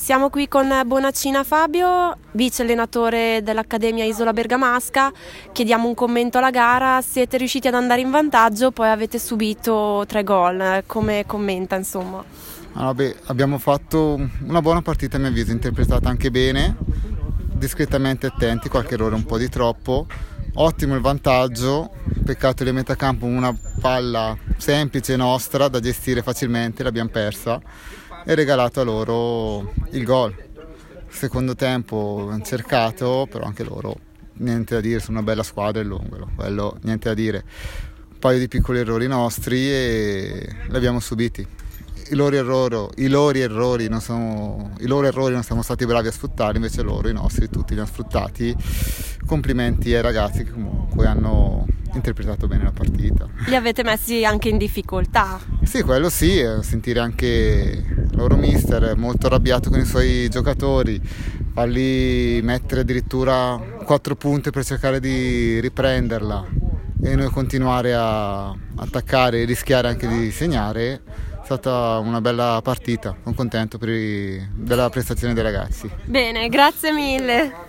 Siamo qui con Bonaccina Fabio, vice allenatore dell'Accademia Isola Bergamasca. Chiediamo un commento alla gara. Siete riusciti ad andare in vantaggio, poi avete subito 3 gol. Come commenta, insomma? Abbiamo fatto una buona partita, a mio avviso, interpretata anche bene, discretamente attenti, qualche errore un po' di troppo. Ottimo il vantaggio, peccato di metacampo, una palla semplice nostra da gestire facilmente, l'abbiamo persa e regalato a loro il gol. Secondo tempo hanno cercato, però anche loro niente da dire, sono una bella squadra, quello niente da dire. Un paio di piccoli errori nostri e li abbiamo subiti. I loro errori non siamo stati bravi a sfruttare, invece loro, i nostri, tutti li hanno sfruttati. Complimenti ai ragazzi che comunque hanno interpretato bene la partita. Li avete messi anche in difficoltà? Sì, quello sì, sentire anche il loro mister molto arrabbiato con i suoi giocatori, farli mettere addirittura 4 punti per cercare di riprenderla e noi continuare a attaccare e rischiare anche di segnare. È stata una bella partita, sono contento della prestazione dei ragazzi. Bene, grazie mille.